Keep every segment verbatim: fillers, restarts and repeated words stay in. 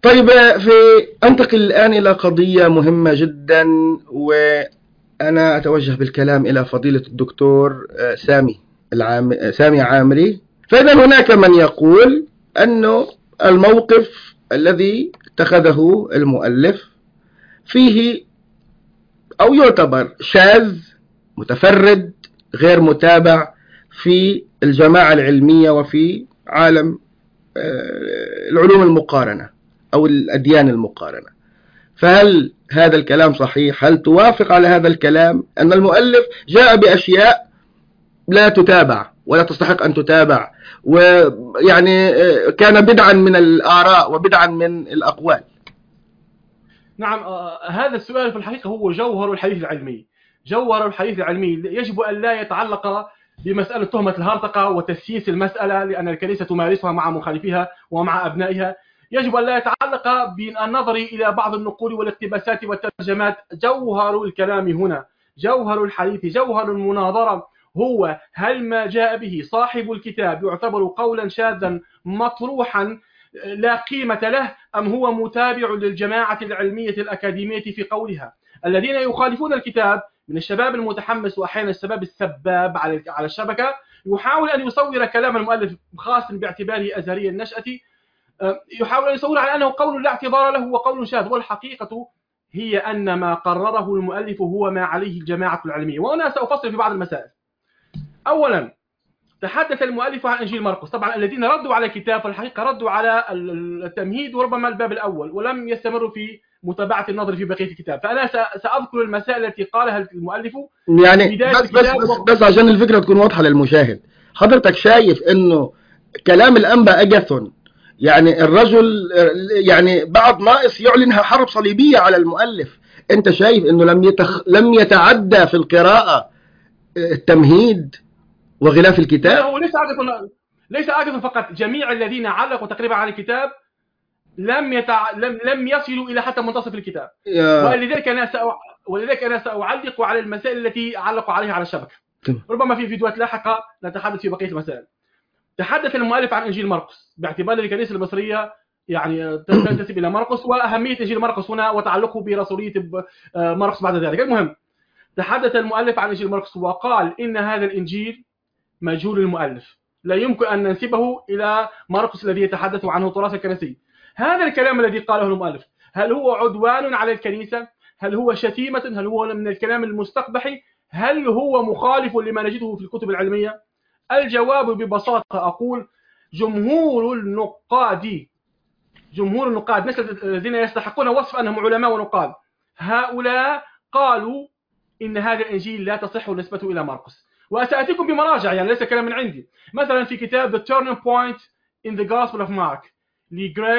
طيب، في أنتقل الآن إلى قضية مهمة جدا، وأنا أتوجه بالكلام إلى فضيلة الدكتور سامي العام... سامي عامري. فإذا هناك من يقول أنه الموقف الذي اتخذه المؤلف فيه أو يعتبر شاذ، متفرد، غير متابع في الجماعة العلمية وفي عالم العلوم المقارنة أو الأديان المقارنة. فهل هذا الكلام صحيح؟ هل توافق على هذا الكلام أن المؤلف جاء بأشياء لا تتابع ولا تستحق أن تتابع، ويعني كان بدعا من الآراء وبدعا من الأقوال؟ نعم، آه هذا السؤال في الحقيقة هو جوهر الحديث العلمي. جوهر الحديث العلمي يجب أن لا يتعلق بمسألة تهمة الهرطقة وتسييس المسألة لأن الكنيسة تمارسها مع مخالفيها ومع أبنائها. يجب أن لا يتعلق بالنظر إلى بعض النقول والاقتباسات والترجمات. جوهر الكلام هنا، جوهر الحديث، جوهر المناظرة هو هل ما جاء به صاحب الكتاب يعتبر قولا شاذا مطروحا لا قيمة له، أم هو متابع للجماعة العلمية الأكاديمية في قولها. الذين يخالفون الكتاب من الشباب المتحمس وأحيانا الشباب السباب على الشبكة يحاول أن يصور كلام المؤلف خاص باعتباره أزهري النشأة، يحاول أن يصور على أنه قول لا اعتبار له وقول شاذ، والحقيقة هي أن ما قرره المؤلف هو ما عليه الجماعة العلمية. وأنا سأفصل في بعض المسائل. أولا، تحدث المؤلف عن إنجيل مرقس. طبعا الذين ردوا على الكتاب في الحقيقة ردوا على التمهيد وربما الباب الأول، ولم يستمروا في متابعة النظر في بقية الكتاب. فأنا سأذكر المسائل التي قالها المؤلف يعني بس, بس, بس, بس عشان الفكرة تكون واضحة للمشاهد. حضرتك شايف أنه كلام الأنبا أجاثون، يعني الرجل يعني بعد ناقص يعلنها حرب صليبية على المؤلف، أنت شايف أنه لم يتخ... لم يتعدى في القراءة التمهيد وغلاف الكتاب؟ لا، هو ليس أجاثون، ليس أجاثون فقط، جميع الذين علقوا تقريبا على الكتاب لم يتع... لم لم يصلوا إلى حتى منتصف الكتاب. ولذلك أنا سأ... ولذلك أنا سأعلق على المسائل التي علقوا عليها على الشبكة. ربما في فيديوهات لاحقة نتحدث في بقية المسائل. تحدث المؤلف عن إنجيل مرقس باعتبار الكنيسة المصرية يعني تنتسب إلى مرقس، وأهمية إنجيل مرقس هنا وتعلقه برسولية مرقس بعد ذلك. المهم، تحدث المؤلف عن إنجيل مرقس وقال إن هذا الإنجيل مجهول المؤلف، لا يمكن أن ننسبه إلى مرقس الذي يتحدث عنه التراث الكنسي. هذا الكلام الذي قاله المؤلف هل هو عدوان على الكنيسة؟ هل هو شتيمة؟ هل هو من الكلام المستقبحي؟ هل هو مخالف لما نجده في الكتب العلمية؟ الجواب ببساطة أقول جمهور النقاد جمهور النقاد الناس الذين يستحقون وصف أنهم علماء ونقاد، هؤلاء قالوا إن هذا الإنجيل لا تصح نسبته إلى مرقس. وسأتيكم بمراجع، يعني ليس كلام من عندي. مثلا في كتاب The Turning Point in the Gospel of Mark لغريغ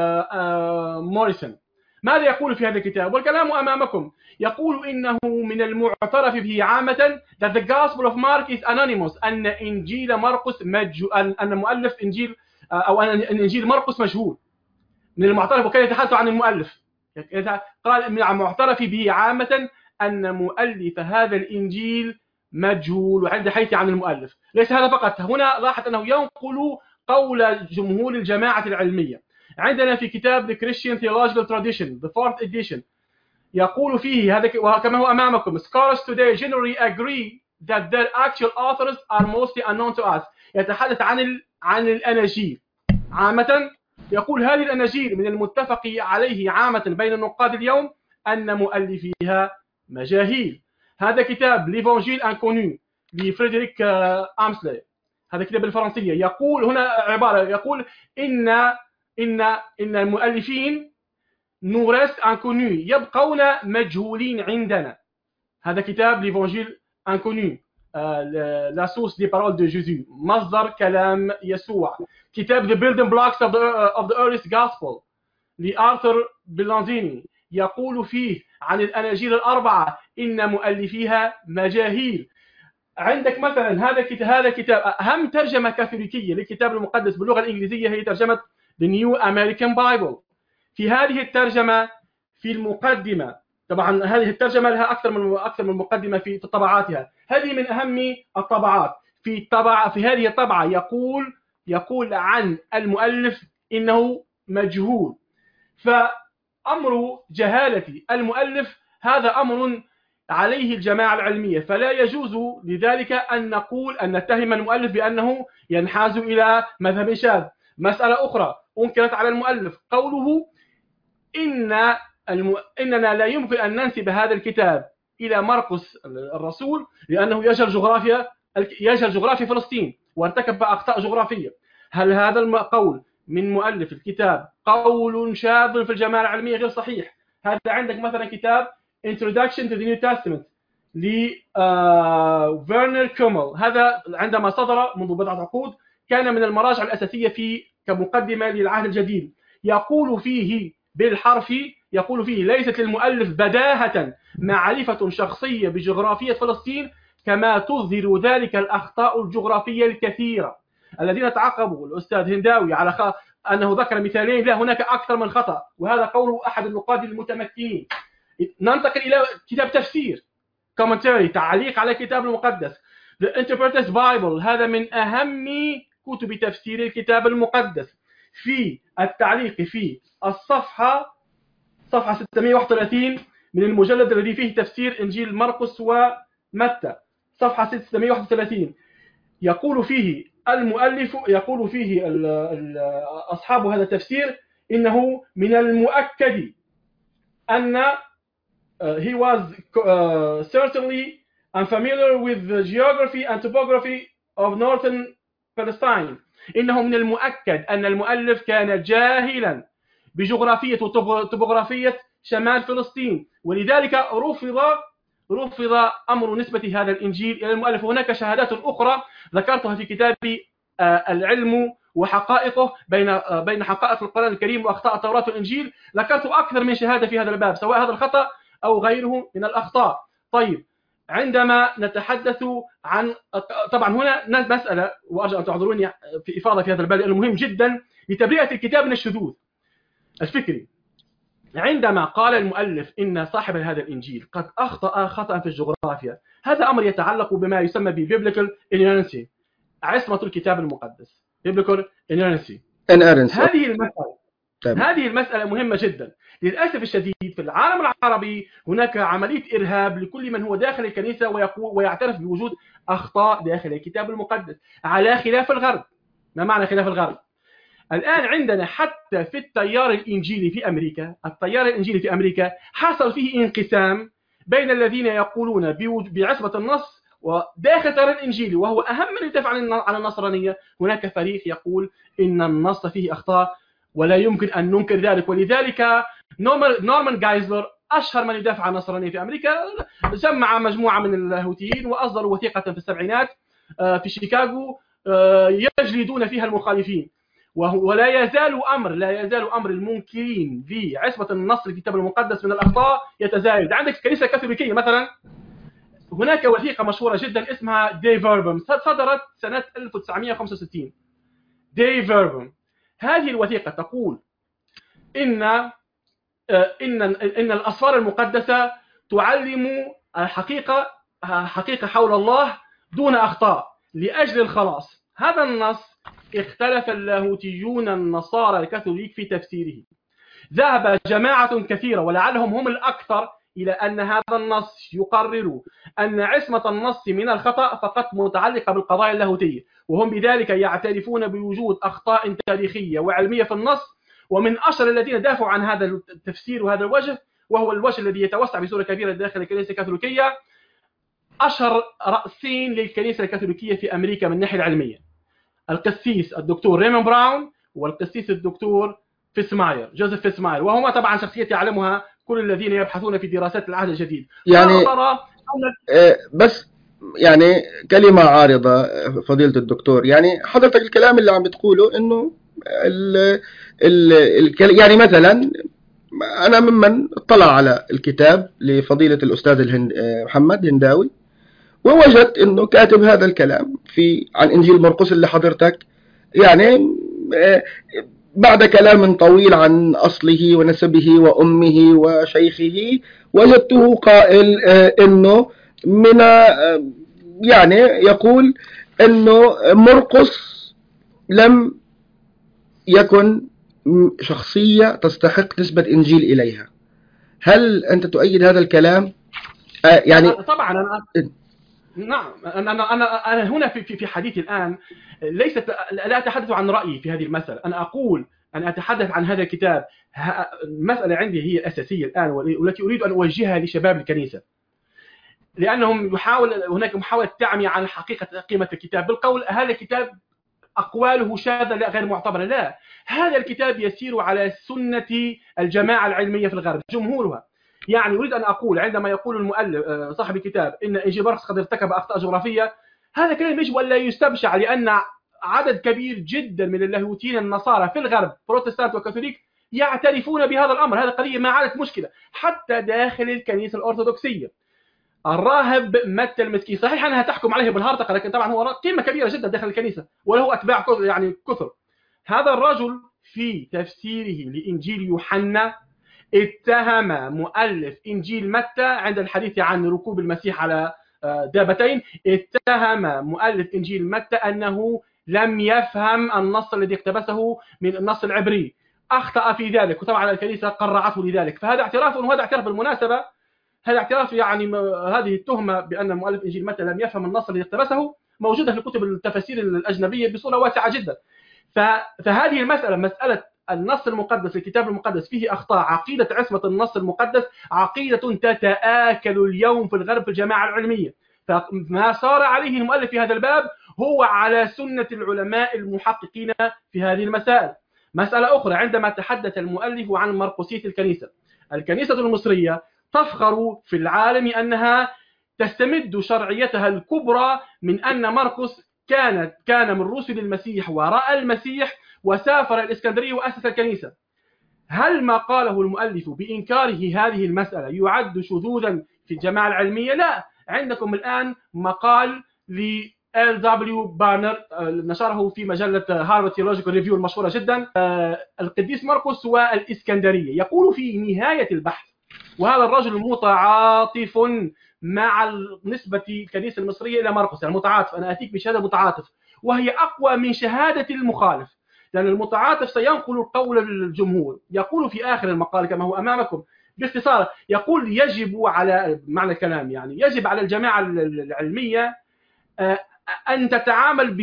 موريسون، ماذا يقول في هذا الكتاب؟ والكلام أمامكم. يقول إنه من المعترف به عامة that the Gospel of Mark is anonymous، أن إنجيل مرقس مجهول، أن مؤلف إنجيل أو أن إنجيل مرقس مجهول. من المعترف، وكان يتحدث عن المؤلف، قال من المعترف به عامة أن مؤلف هذا الإنجيل مجهول، وعند حيث عن المؤلف. ليس هذا فقط، هنا لاحظ أنه ينقل قول جمهور الجماعة العلمية. عندنا في كتاب The Christian Theological Tradition the fourth edition يقول فيه هذا وكما هو أمامكم scholars today generally agree that their actual authors are mostly unknown to us. يتحدث عن ال... عن الأناجيل عامة. يقول هذه الأناجيل من المتفق عليه عامة بين النقاد اليوم أن مؤلفيها مجاهيل. هذا كتاب ليفانجيل انكونو لفريدريك أمسلي، هذا كتاب بالفرنسية. يقول هنا عبارة، يقول إن إن إن المؤلفين نورست انكونو يبقون مجهولين عندنا. هذا كتاب ليفانجيل انكونو لا سورس دي بارول دو جيسوس، مصدر كلام يسوع. كتاب The Building Blocks of the, of the Earliest Gospel لآرثر بلانزيني يقول فيه عن الأناجيل الأربعة إن مؤلفيها مجاهيل. عندك مثلا هذا كتاب هذا كتاب أهم ترجمة كاثوليكية للكتاب المقدس باللغة الإنجليزية هي ترجمة The New American Bible. في هذه الترجمة في المقدمة، طبعا هذه الترجمة لها أكثر من أكثر من مقدمة في طبعاتها، هذه من أهم الطبعات. في الطبعة في هذه الطبعة يقول يقول عن المؤلف إنه مجهول. فأمر جهالة المؤلف هذا أمر عليه الجماعة العلمية، فلا يجوز لذلك أن نقول أن نتهم المؤلف بأنه ينحاز إلى مذهب شاذ. مسألة أخرى أنكرت على المؤلف قوله إن الم... إننا لا يمكن أن ننسب هذا الكتاب إلى مرقس الرسول لأنه يجهل جغرافيا يجهل جغرافيا فلسطين وارتكب أخطاء جغرافية. هل هذا القول من مؤلف الكتاب قول شاذ في الجماعة العلمية غير صحيح؟ هذا عندك مثلا كتاب Introduction to the New Testament لفيرنر كومل، هذا عندما صدر منذ بضعة عقود كان من المراجع الأساسية في كمقدمة للعهد الجديد. يقول فيه بالحرف يقول فيه ليست للمؤلف بداهة معرفة شخصية بجغرافية فلسطين كما تظهر ذلك الأخطاء الجغرافية الكثيرة. الذين تعقبوا الأستاذ هنداوي على خ... أنه ذكر مثالين، لا هناك أكثر من خطأ، وهذا قوله أحد النقاد المتمكنين. ننتقل إلى كتاب تفسير commentary تعليق على الكتاب المقدس The Interpreter's Bible، هذا من أهم كتب تفسير الكتاب المقدس. في التعليق في الصفحة صفحة ستمائة وواحد وثلاثين من المجلد الذي فيه تفسير إنجيل مرقس ومتى، صفحة ستمائة وواحد وثلاثين، يقول فيه المؤلف يقول فيه ال ال أصحاب هذا التفسير إنه من المؤكد أن Uh, he was uh, certainly unfamiliar with the geography and topography of northern Palestine. إنه من المؤكد أن المؤلف كان جاهلا بجغرافية وتopografية شمال فلسطين، ولذلك رفض رفض أمر نسبة هذا الإنجيل إلى المؤلف. هناك شهادات أخرى ذكرتها في كتابي uh, العلم وحقائقه بين uh, بين حقائق القرآن الكريم وأخطاء التوراة والإنجيل، ذكرت أكثر من شهادة في هذا الباب سواء هذا الخطأ أو غيره من الأخطاء. طيب عندما نتحدث عن طبعا هنا مسألة وأرجو أن تعذروني في إفاضة في هذا الباب لأنه مهم جدا لتبرئة الكتاب من الشذوذ الفكري. عندما قال المؤلف إن صاحب هذا الإنجيل قد أخطأ خطأ في الجغرافيا، هذا أمر يتعلق بما يسمى ب biblical inerrancy، عصمة الكتاب المقدس biblical inerrancy. هذه المسألة طيب. هذه المسألة مهمة جدا. للأسف الشديد في العالم العربي هناك عملية إرهاب لكل من هو داخل الكنيسة ويقول ويعترف بوجود أخطاء داخل الكتاب المقدس على خلاف الغرب. ما معنى خلاف الغرب؟ الآن عندنا حتى في التيار الإنجيلي في أمريكا التيار الإنجيلي في أمريكا حصل فيه انقسام بين الذين يقولون بعصمة النص وداخل التيار الإنجيلي وهو أهم من يدافع عن النصرانية هناك فريق يقول إن النص فيه أخطاء ولا يمكن أن ننكر ذلك. ولذلك نورمان جايزلر أشهر من يدافع عن النصرانية في أمريكا جمع مجموعة من اللاهوتيين وأصدروا وثيقة في السبعينات في شيكاغو يجلدون فيها المخالفين. ولا يزال أمر لا يزال أمر المنكرين بعصمة النص الكتاب المقدس من الأخطاء يتزايد. عندك الكنيسة الكاثوليكية مثلا هناك وثيقة مشهورة جدا اسمها دي فيربم صدرت سنة ألف وتسعمائة وخمسة وستين. دي فيربم هذه الوثيقة تقول إن إن إن الأسفار المقدسة تعلم الحقيقة حقيقة حول الله دون أخطاء لأجل الخلاص. هذا النص اختلف اللاهوتيون النصارى الكاثوليك في تفسيره. ذهب جماعة كثيرة ولعلهم هم الأكثر إلى أن هذا النص يقرر أن عصمة النص من الخطأ فقط متعلقة بالقضايا اللاهوتية، وهم بذلك يعترفون بوجود أخطاء تاريخية وعلمية في النص. ومن أشهر الذين دافعوا عن هذا التفسير وهذا الوجه وهو الوجه الذي يتوسع بصورة كبيرة داخل الكنيسة الكاثوليكية أشهر رأسين للكنيسة الكاثوليكية في أمريكا من الناحية العلمية القسيس الدكتور ريمون براون والقسيس الدكتور فيسماير جوزيف فيسماير، وهما طبعا شخصيات يعلمها كل الذين يبحثون في دراسات العهد الجديد. يعني بس يعني كلمة عارضة فضيلة الدكتور، يعني حضرتك الكلام اللي عم بتقوله إنه ال ال ال يعني مثلا أنا ممن اطلع على الكتاب لفضيلة الأستاذ الهند محمد هنداوي ووجدت إنه كاتب هذا الكلام في عن إنجيل مرقس اللي حضرتك يعني بعد كلام طويل عن أصله ونسبه وأمه وشيخه وجدته قائل إنه من يعني يقول إنه مرقس لم يكن شخصية تستحق نسبة إنجيل إليها. هل أنت تؤيد هذا الكلام؟ آه يعني طبعا أنا نعم أنا أنا أنا أنا هنا في في حديثي الآن ليست لا أتحدث عن رأيي في هذه المسألة، أنا أقول أنا أتحدث عن هذا الكتاب. المسألة عندي هي الأساسية الآن والتي أريد أن أوجهها لشباب الكنيسة، لأنهم يحاول هناك محاولة تعمية عن حقيقة قيمة الكتاب بالقول هذا الكتاب أقواله شاذة لا غير معتبرة. لا، هذا الكتاب يسير على سنة الجماعة العلمية في الغرب جمهورها. يعني أريد أن أقول عندما يقول المؤلف صاحب الكتاب إن إنجيل مرقس قد ارتكب أخطاء جغرافية، هذا كلام يجب أن لا يستبشع، لأن عدد كبير جدا من اللاهوتيين النصارى في الغرب بروتستانت وكاثوليك يعترفون بهذا الأمر. هذه قضية ما عادت مشكلة حتى داخل الكنيسة الأرثوذكسية. الراهب متى المسكين صحيح أنها تحكم عليه بالهرطقة، لكن طبعا هو قيمة كبيرة جدا داخل الكنيسة وله أتباع يعني كثر. هذا الرجل في تفسيره لإنجيل يوحنا اتهم مؤلف إنجيل متى عند الحديث عن ركوب المسيح على دابتين، اتهم مؤلف إنجيل متى أنه لم يفهم النص الذي اقتبسه من النص العبري، أخطأ في ذلك، وطبعا الكنيسة قرعته لذلك. فهذا اعتراف، وهذا اعتراف بالمناسبة، هذا اعتراف يعني هذه التهمة بأن مؤلف إنجيل متى لم يفهم النص الذي اقتبسه موجودة في كتب التفاسير الأجنبية بصورة واسعة جدا. فهذه المسألة، مسألة النص المقدس، الكتاب المقدس فيه أخطاء، عقيدة عصمة النص المقدس عقيدة تتآكل اليوم في الغرب في الجماعة العلمية. فما صار عليه المؤلف في هذا الباب هو على سنة العلماء المحققين في هذه المسائل. مسألة أخرى، عندما تحدث المؤلف عن مرقسية الكنيسة، الكنيسة المصرية تفخر في العالم أنها تستمد شرعيتها الكبرى من أن مرقس كانت كان من رسل المسيح ورأى المسيح وسافر الإسكندرية وأسس الكنيسة. هل ما قاله المؤلف بإنكاره هذه المسألة يعد شذوذا في الجماعة العلمية؟ لا. عندكم الآن مقال ل إل دبليو بارنر نشره في مجلة هارفارد ثيولوجيكال ريفيو المشهورة جدا، القديس مرقس والإسكندرية، يقول في نهاية البحث، وهذا الرجل متعاطف مع نسبة الكنيسة المصرية إلى مرقس، يعني متعاطف، أنا أتيك بشهادة متعاطف وهي أقوى من شهادة المخالف، لأن المتعاطف سينقل قول الجمهور. يقول في آخر المقال كما هو أمامكم باختصار، يقول يجب على معنى الكلام يعني يجب على الجماعة العلمية أن تتعامل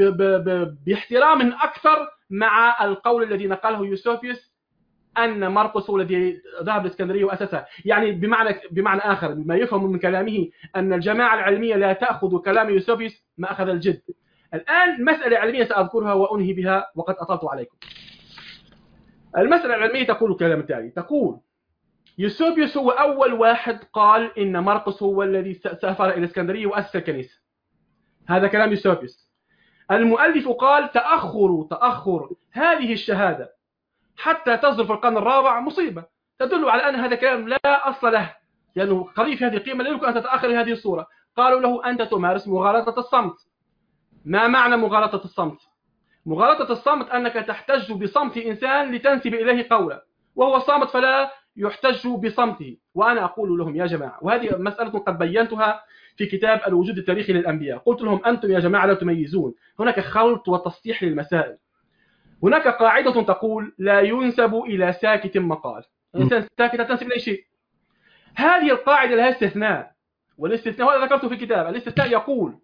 باحترام أكثر مع القول الذي نقله يوسوبيوس أن مرقس هو الذي ذهب لإسكندرية وأسسها. يعني بمعنى بمعنى آخر ما يفهم من كلامه أن الجماعة العلمية لا تأخذ كلام يوسوبيوس ما أخذ الجد. الآن مسألة علمية سأذكرها وأنهي بها وقد أطلت عليكم. المسألة العلمية تقول الكلام التالي، تقول يوسوبيوس هو أول واحد قال إن مرقس هو الذي سافر إلى الإسكندرية وأسس الكنيسة. هذا كلام يوسوبيوس. المؤلف قال تأخر تأخر هذه الشهادة حتى تصدر في القرن الرابع مصيبة، تدل على أن هذا كلام لا أصل له، لأنه قضية في هذه القيمة لا يمكن أن تتأخر هذه الصورة. قالوا له أنت تمارس مغالطة الصمت. ما معنى مغالطة الصمت؟ مغالطة الصمت أنك تحتج بصمت إنسان لتنسب إليه قولا وهو صامت فلا يحتج بصمته. وأنا أقول لهم يا جماعة، وهذه مسألة قد بينتها في كتاب الوجود التاريخي للأنبياء، قلت لهم أنتم يا جماعة لا تميزون، هناك خلط وتصحيح للمسائل. هناك قاعدة تقول لا ينسب إلى ساكت مقال، الإنسان ساكت لا تنسب إليه شيء. هذه القاعدة لها استثناء، والاستثناء هذا ذكرته في الكتاب. الاستثناء يقول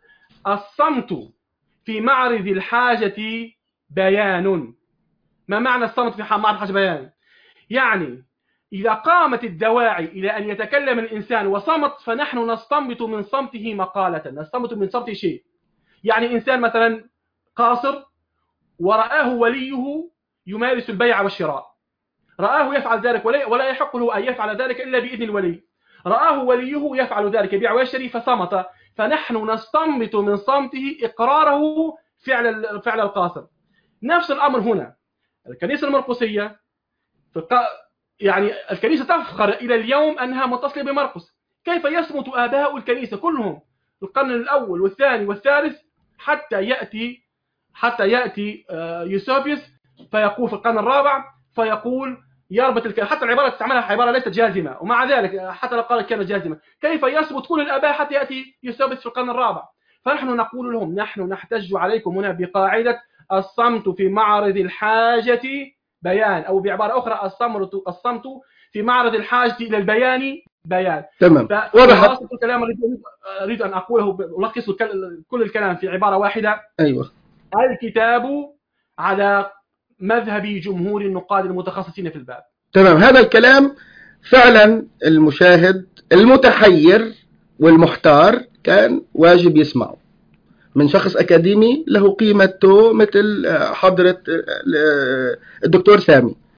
الصمت في معرض الحاجة بيان. ما معنى الصمت في معرض الحاجة بيان؟ يعني إذا قامت الدواعي إلى أن يتكلم الإنسان وصمت فنحن نستنبط من صمته مقالة، نستنبط من صمته شيء. يعني إنسان مثلا قاصر ورآه وليه يمارس البيع والشراء، رآه يفعل ذلك ولا يحق له أن يفعل ذلك إلا بإذن الولي، رآه وليه يفعل ذلك يبيع ويشتري فصمت، فنحن نستنبط من صمته إقراره فعل فعل القاصر. نفس الأمر هنا. الكنيسة المرقسية يعني الكنيسة تفخر إلى اليوم أنها متصلة بمرقس. كيف يصمت آباء الكنيسة كلهم القرن الأول والثاني والثالث حتى يأتي حتى يأتي يوسوبيوس فيقول في القرن الرابع فيقول يربط الك... حتى العبارة تستعملها عبارة ليست جازمة، ومع ذلك حتى لو قالت كانت جازمة كيف يصمت كل الآباء حتى يأتي يوسوبيوس في القرن الرابع؟ فنحن نقول لهم نحن نحتج عليكم هنا بقاعدة الصمت في معرض الحاجة بيان، أو بعبارة أخرى الصمت الصمت في معرض الحاجة إلى البيان بيان. تمام، واضح. الكلام الذي أريد أن أقوله ألخص كل الكلام في عبارة واحدة. أيوة. الكتاب على مذهب جمهور النقاد المتخصصين في الباب. تمام، هذا الكلام فعلا المشاهد المتحير والمحتار كان واجب يسمعه من شخص أكاديمي له قيمته مثل حضرة الدكتور سامي.